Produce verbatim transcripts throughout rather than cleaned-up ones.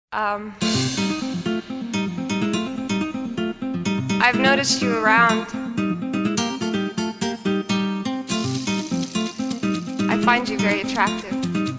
Um, I've noticed you around. I find you very attractive.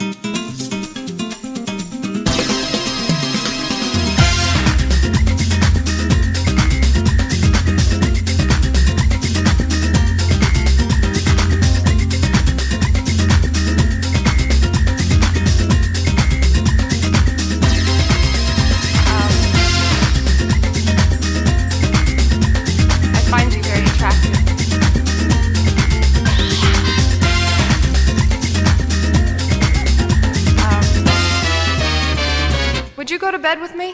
Would you go to bed with me?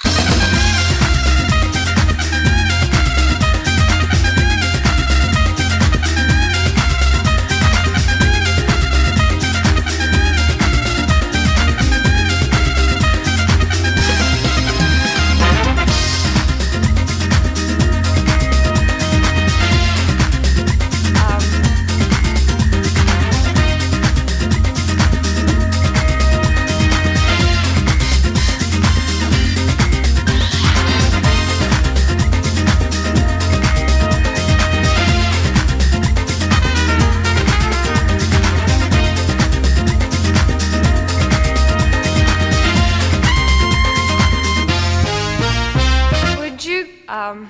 Um,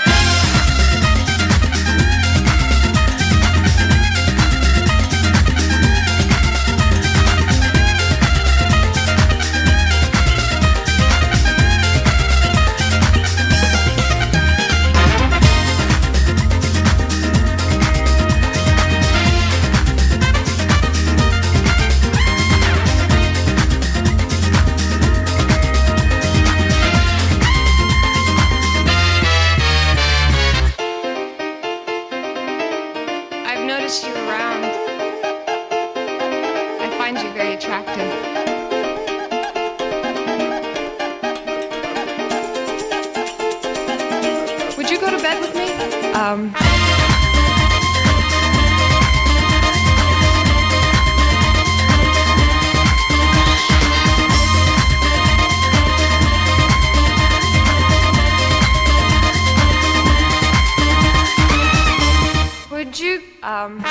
I've noticed you around. I find you very attractive. Would you go to bed with me? Um... Would you, um...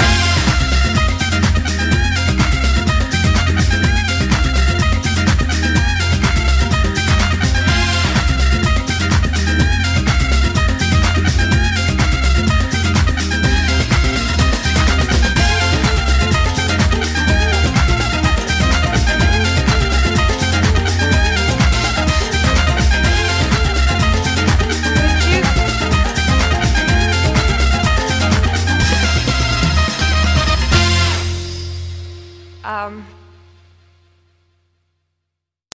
Um...